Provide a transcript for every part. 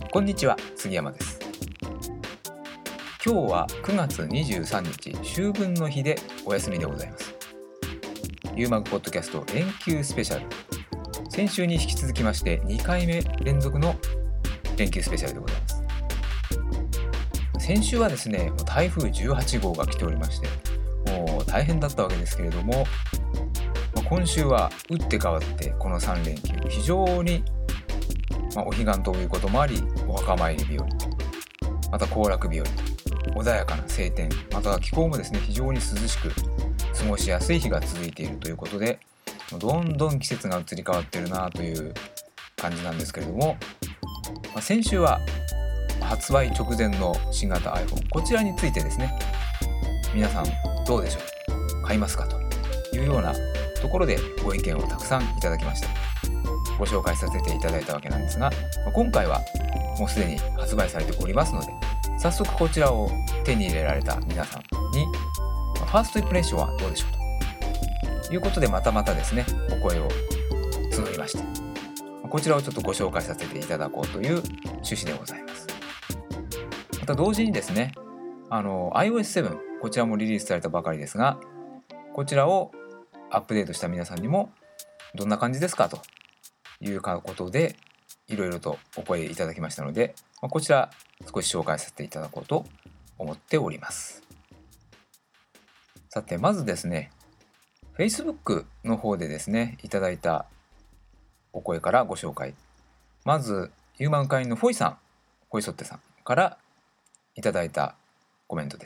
こんにちは、杉山です。今日は9月23日、秋分の日でお休みでございます。ユーマグポッドキャスト連休スペシャル。先週に引き続きまして2回目連続の連休スペシャルでございます。先週はですね、台風18号が来ておりまして、もう大変だったわけですけれども、今週は打って変わってこの3連休、非常にお彼岸ということもあり、お墓参り日和、また行楽日和、穏やかな晴天、また気候もですね、非常に涼しく過ごしやすい日が続いているということで、どんどん季節が移り変わっているなという感じなんですけれども、先週は発売直前の新型 iPhone、 こちらについてですね、皆さんどうでしょう、買いますかというようなところでご意見をたくさんいただきました。ご紹介させていただいたわけなんですが、今回はもうすでに発売されておりますので、早速こちらを手に入れられた皆さんにファーストインプレッションはどうでしょうということで、またですね、お声を募りまして、こちらをちょっとご紹介させていただこうという趣旨でございます。また同時にですね、iOS7 こちらもリリースされたばかりですが、こちらをアップデートした皆さんにもどんな感じですかということでいろいろとお声いただきましたので、こちら少し紹介させていただこうと思っております。さて、まずですね、 Facebook の方でですね、いただいたお声からご紹介。まずユーマン会員のフォイソッテさんからいただいたコメントです。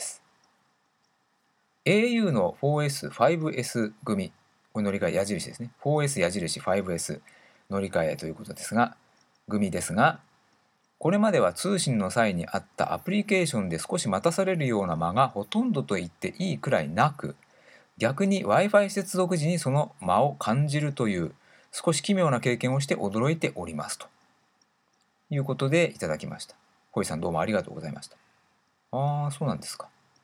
au の 4S、5S 組、これ乗り換え矢印ですね、 4S 矢印 5S乗り換えということですが、組ですが、これまでは通信の際にあったアプリケーションで少し待たされるような間がほとんどと言っていいくらいなく、逆に Wi-Fi 接続時にその間を感じるという少し奇妙な経験をして驚いておりますということでいただきました。ホイさん、どうもありがとうございました。そうなんですか。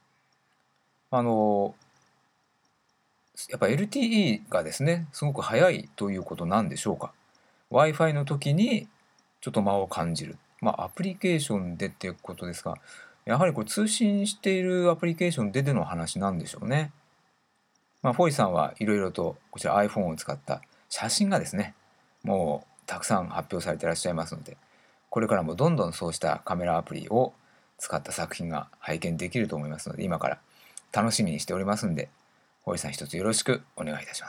やっぱ LTE がですね、すごく早いということなんでしょうか。Wi-Fi の時にちょっと間を感じる。アプリケーションでっていうことですが、やはりこれ通信しているアプリケーションでの話なんでしょうね。フォイさんはいろいろとこちら iPhone を使った写真がですね、もうたくさん発表されていらっしゃいますので、これからもどんどんそうしたカメラアプリを使った作品が拝見できると思いますので、今から楽しみにしておりますので、フォイさん一つよろしくお願いいたします。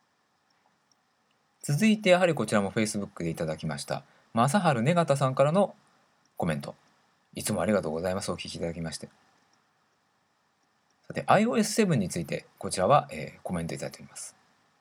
続いてやはりこちらも Facebook でいただきました正春根形さんからのコメント、いつもありがとうございます。お聞きいただきまして。さて iOS7 についてこちらは、コメントいただいております。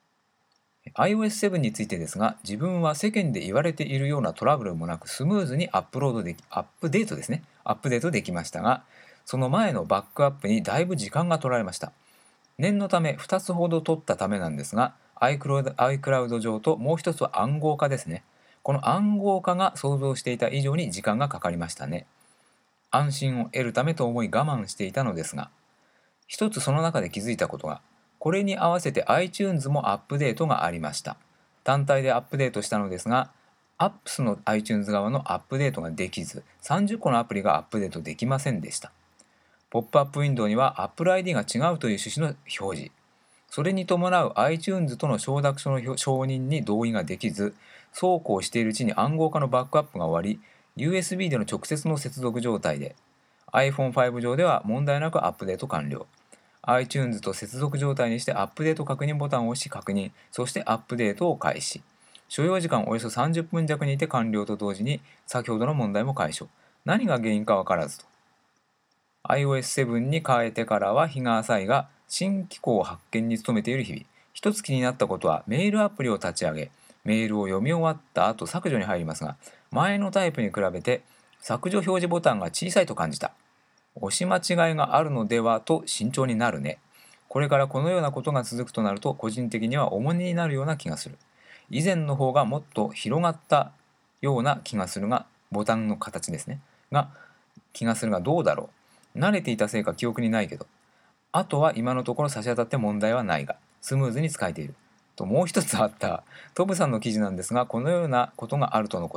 iOS7 についてですが、自分は世間で言われているようなトラブルもなくスムーズにアップデートできましたが、その前のバックアップにだいぶ時間が取られました。念のため2つほど取ったためなんですが、iCloud 上ともう一つは暗号化ですね。この暗号化が想像していた以上に時間がかかりましたね。安心を得るためと思い我慢していたのですが、一つその中で気づいたことが、これに合わせて iTunes もアップデートがありました。単体でアップデートしたのですが、Apps の iTunes 側のアップデートができず、30個のアプリがアップデートできませんでした。ポップアップウィンドウには Apple ID が違うという趣旨の表示、それに伴う iTunes との承諾書の承認に同意ができず、そうこうしているうちに暗号化のバックアップが終わり、 USB での直接の接続状態で iPhone5 上では問題なくアップデート完了。 iTunes と接続状態にしてアップデート確認ボタンを押し確認、そしてアップデートを開始。所要時間およそ30分弱にて完了と同時に先ほどの問題も解消。何が原因か分からずと。 iOS7 に変えてからは日が浅いが、新機構発見に努めている日々。一つ気になったことは、メールアプリを立ち上げ、メールを読み終わった後削除に入りますが、前のタイプに比べて削除表示ボタンが小さいと感じた。押し間違いがあるのではと慎重になるね。これからこのようなことが続くとなると、個人的には重荷になるような気がする。以前の方がもっと広がったような気がするが、ボタンの形ですねが気がするが、どうだろう。慣れていたせいか記憶にないけど、あとは今のところ差し当たって問題はないが、スムーズに使えていると。もう一つあったトブさんの記事なんですが、このようなことがあるとのこと。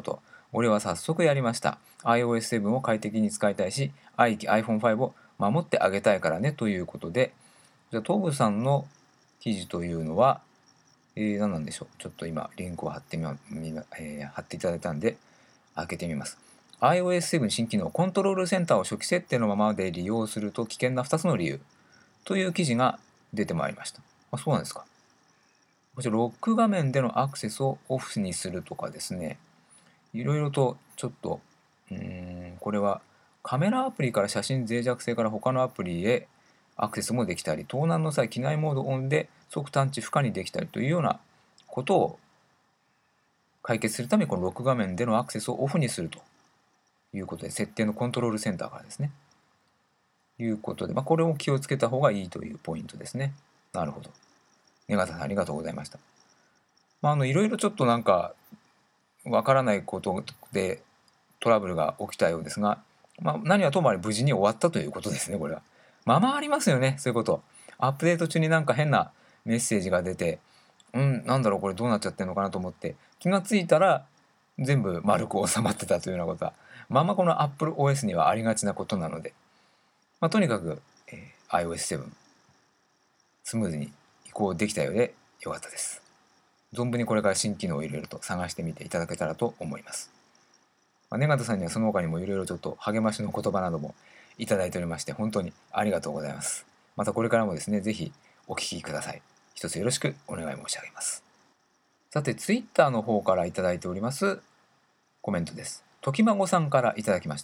俺は早速やりました。iOS7 を快適に使いたいし、愛機 iPhone5 を守ってあげたいからねということで、じゃあトブさんの記事というのは、何なんでしょう。ちょっと今リンクを貼っていただいたんで開けてみます。iOS7 新機能コントロールセンターを初期設定のままで利用すると危険な2つの理由という記事が出てまいりました。そうなんですか。こちらロック画面でのアクセスをオフにするとかですね、いろいろとちょっとこれはカメラアプリから写真脆弱性から他のアプリへアクセスもできたり、盗難の際機内モードオンで即探知不可にできたりというようなことを解決するためにこのロック画面でのアクセスをオフにするということで、設定のコントロールセンターからですねいうことで、これを気をつけた方がいいというポイントですね。なるほど。根方さんありがとうございました。いろいろちょっとなんかわからないことでトラブルが起きたようですが、何はともあれ無事に終わったということですね。これはありますよね、そういうこと。アップデート中になんか変なメッセージが出て、なんだろうこれどうなっちゃってるのかなと思って気がついたら全部丸く収まってたというようなことはこの AppleOS にはありがちなことなので、とにかく、iOS7 スムーズに移行できたようでよかったです。存分にこれから新機能をいろいろと探してみていただけたらと思います。根方さんにはその他にもいろいろちょっと励ましの言葉などもいただいておりまして、本当にありがとうございます。またこれからもですね、ぜひお聞きください。一つよろしくお願い申し上げます。さて、Twitter の方からいただいておりますコメントです。時孫さんからいただきました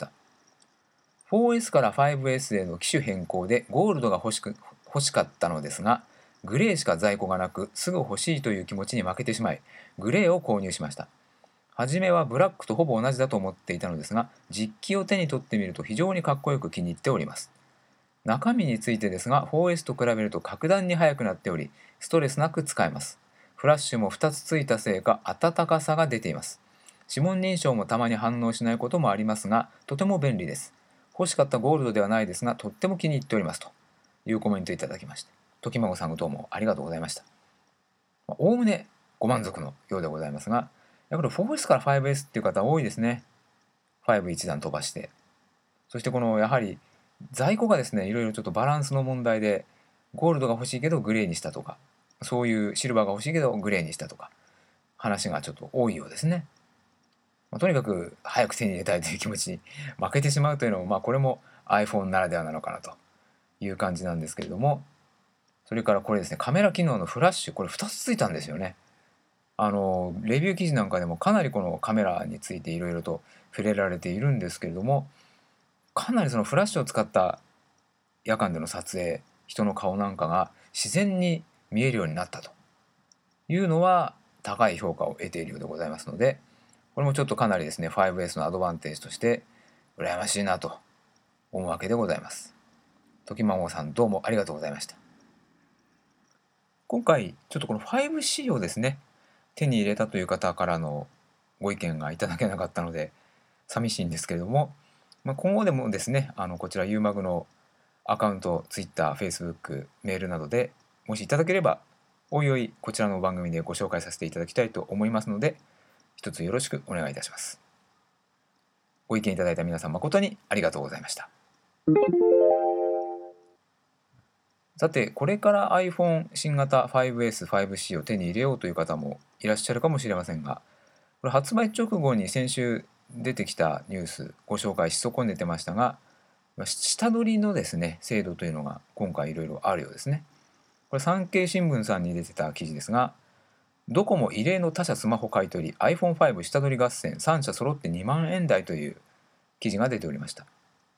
。4S から 5S への機種変更でゴールドが欲しかったのですが、グレーしか在庫がなくすぐ欲しいという気持ちに負けてしまい、グレーを購入しました。初めはブラックとほぼ同じだと思っていたのですが、実機を手に取ってみると非常にかっこよく気に入っております。中身についてですが、4S と比べると格段に速くなっており、ストレスなく使えます。フラッシュも2つついたせいか温かさが出ています。指紋認証もたまに反応しないこともありますが、とても便利です。欲しかったゴールドではないですが、とっても気に入っておりますというコメントいただきました。時孫さんどうもありがとうございました。おおむねご満足のようでございますが、やっぱり 4S から 5S っていう方多いですね。5一段飛ばして。そしてこのやはり在庫がですね、いろいろちょっとバランスの問題で、ゴールドが欲しいけどグレーにしたとか、そういうシルバーが欲しいけどグレーにしたとか、話がちょっと多いようですね。とにかく早く手に入れたいという気持ちに負けてしまうというのも、これも iPhone ならではなのかなという感じなんですけれども、それからこれですね、カメラ機能のフラッシュ、これ2つついたんですよね。レビュー記事なんかでもかなりこのカメラについていろいろと触れられているんですけれども、かなりそのフラッシュを使った夜間での撮影、人の顔なんかが自然に見えるようになったというのは高い評価を得ているようでございますので、これもちょっとかなりですね 5S のアドバンテージとして羨ましいなと思うわけでございます。時孫さんどうもありがとうございました。今回ちょっとこの 5C をですね手に入れたという方からのご意見がいただけなかったので寂しいんですけれども、今後でもですねこちら UMAG のアカウント、Twitter、Facebook、メールなどでもしいただければおいおいこちらの番組でご紹介させていただきたいと思いますので、一つよろしくお願いいたします。ご意見いただいた皆さん誠にありがとうございました。さて、これから iPhone 新型 5S、5C を手に入れようという方もいらっしゃるかもしれませんが、これ発売直後に先週出てきたニュースご紹介し損ねてましたが、下取りのですね制度というのが今回いろいろあるようですね。これ産経新聞さんに出てた記事ですが、ドコモ異例の他社スマホ買取 iPhone5 下取り合戦3社揃って2万円台という記事が出ておりました。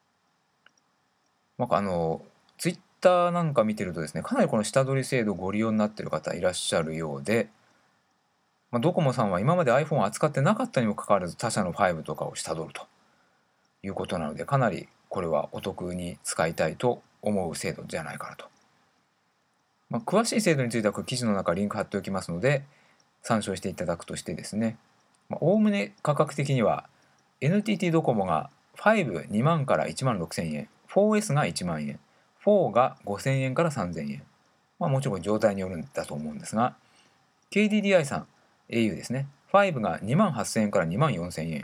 ツイッターなんか見てるとですね、かなりこの下取り制度をご利用になっている方いらっしゃるようで、ドコモさんは今まで iPhone を扱ってなかったにもかかわらず他社の5とかを下取るということなので、かなりこれはお得に使いたいと思う制度じゃないかなと。詳しい制度については記事の中リンク貼っておきますので参照していただくとしてですね、おおむね価格的には NTT ドコモが5、2万から1万6千円、4S が1万円、4が5千円から3千円、もちろん状態によるんだと思うんですが、 KDDI さん au ですね、5が2万8千円から2万4千円、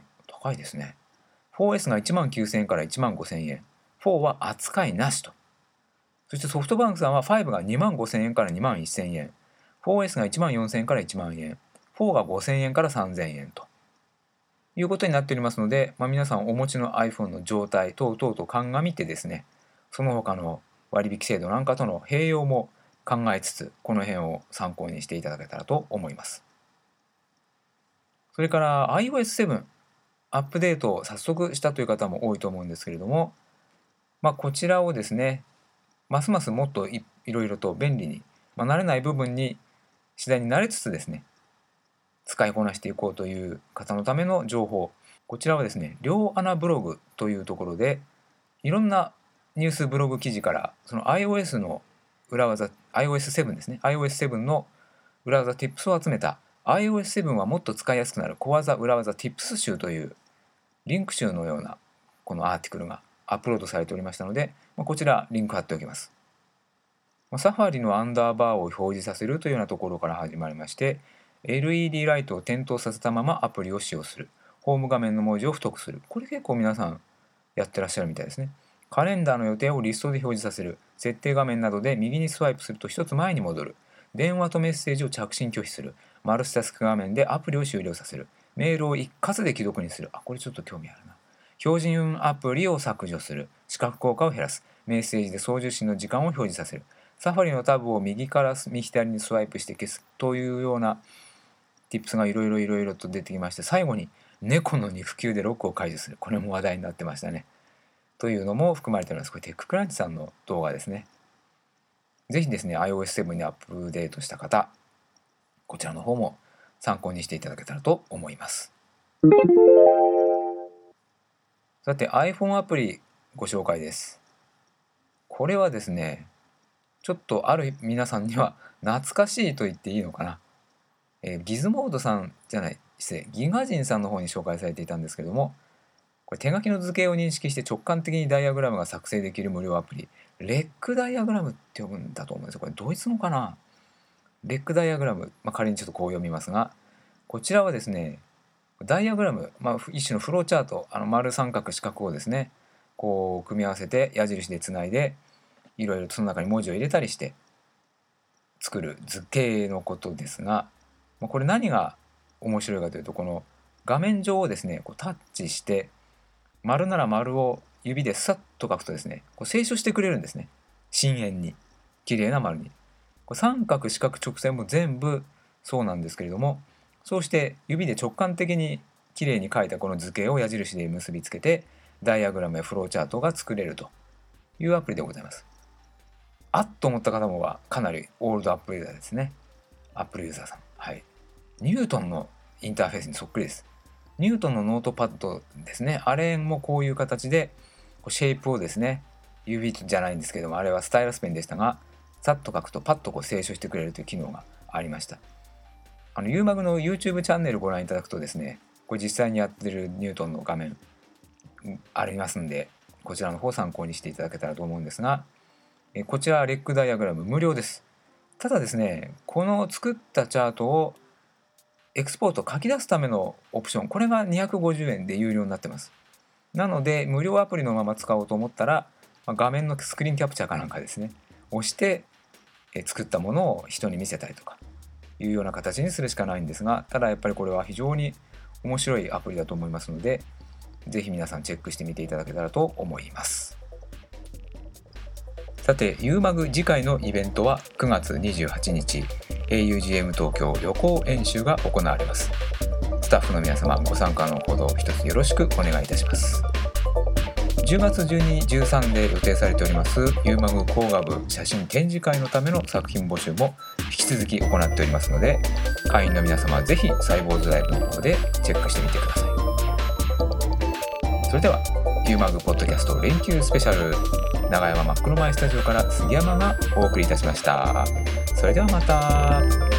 高いですね。4S が19,000円から15,000円、4は扱いなしと。そしてソフトバンクさんは5が25,000円から21,000円、4S が14,000円から1万円、4が5,000円から3,000円ということになっておりますので、皆さんお持ちの iPhone の状態等々と鑑みてですね、その他の割引制度なんかとの併用も考えつつ、この辺を参考にしていただけたらと思います。それから iOS7 アップデートを早速したという方も多いと思うんですけれども、こちらをですね、ますますもっといろいろと便利に、慣れない部分に次第に慣れつつですね、使いこなしていこうという方のための情報、こちらはですね、両穴ブログというところで、いろんなニュースブログ記事からその iOS の裏技、iOS7 ですね、iOS7 の裏技 Tips を集めた iOS7 はもっと使いやすくなる小技裏技 Tips 集というリンク集のようなこのアーティクルがアップロードされておりましたので、こちらリンク貼っておきます。サファリのアンダーバーを表示させるというようなところから始まりまして、LED ライトを点灯させたままアプリを使用する、ホーム画面の文字を太くする、これ結構皆さんやってらっしゃるみたいですね。カレンダーの予定をリストで表示させる、設定画面などで右にスワイプすると一つ前に戻る、電話とメッセージを着信拒否する、マルチタスク画面でアプリを終了させる、メールを一括で既読にする、これちょっと興味あるな、標準運アプリを削除する、視覚効果を減らす、メッセージで送受信の時間を表示させる、サファリのタブを右から右左にスワイプして消すというような Tips がいろいろと出てきまして、最後に猫の肉球でロックを解除する、これも話題になってましたね。というのも含まれております。これテッククランチさんの動画ですね。ぜひですね iOS7 にアップデートした方、こちらの方も参考にしていただけたらと思います。さて iPhone アプリご紹介です。これはですね、ちょっとある皆さんには懐かしいと言っていいのかな、ギズモードさんじゃない、失礼、ギガジンさんの方に紹介されていたんですけども、これ手書きの図形を認識して直感的にダイアグラムが作成できる無料アプリ、レックダイアグラムって呼ぶんだと思うんですよ。これドイツ語かな、レックダイアグラム、仮にちょっとこう読みますが、こちらはですね、ダイアグラム、一種のフローチャート、丸三角四角をですね、こう組み合わせて矢印でつないで、いろいろとその中に文字を入れたりして作る図形のことですが、これ何が面白いかというと、この画面上をですねこうタッチして、丸なら丸を指でさっと書くとですね、こう清書してくれるんですね。深遠に綺麗な丸に、これ三角四角直線も全部そうなんですけれども、そうして指で直感的に綺麗に書いたこの図形を矢印で結びつけてダイアグラムやフローチャートが作れるというアプリでございます。あっと思った方もはかなりオールドアップルユーザーですね。アップルユーザーさん、ニュートンのインターフェースにそっくりです。ニュートンのノートパッドですね、あれもこういう形でシェイプをですね、指じゃないんですけども、あれはスタイラスペンでしたが、さっと書くとパッと清書してくれるという機能がありました。ユーマグの YouTube チャンネルご覧いただくとですね、これ実際にやってるニュートンの画面ありますんで、こちらの方参考にしていただけたらと思うんですが、こちらレックダイアグラム無料です。ただですね、この作ったチャートをエクスポート書き出すためのオプション、これが250円で有料になってます。なので無料アプリのまま使おうと思ったら、画面のスクリーンキャプチャーかなんかですね押して作ったものを人に見せたりとかいうような形にするしかないんですが、ただやっぱりこれは非常に面白いアプリだと思いますので、ぜひ皆さんチェックしてみていただけたらと思います。さて UMAG 次回のイベントは9月28日 augm 東京旅行演習が行われます。スタッフの皆様ご参加のほど一つよろしくお願いいたします。10月12、13で予定されております UMAG 工学部写真展示会のための作品募集も引き続き行っておりますので、会員の皆様はぜひサイボーズライブの方でチェックしてみてください。それでは UMAG ポッドキャスト連休スペシャル、長山真っ黒前スタジオから杉山がお送りいたしました。それではまた。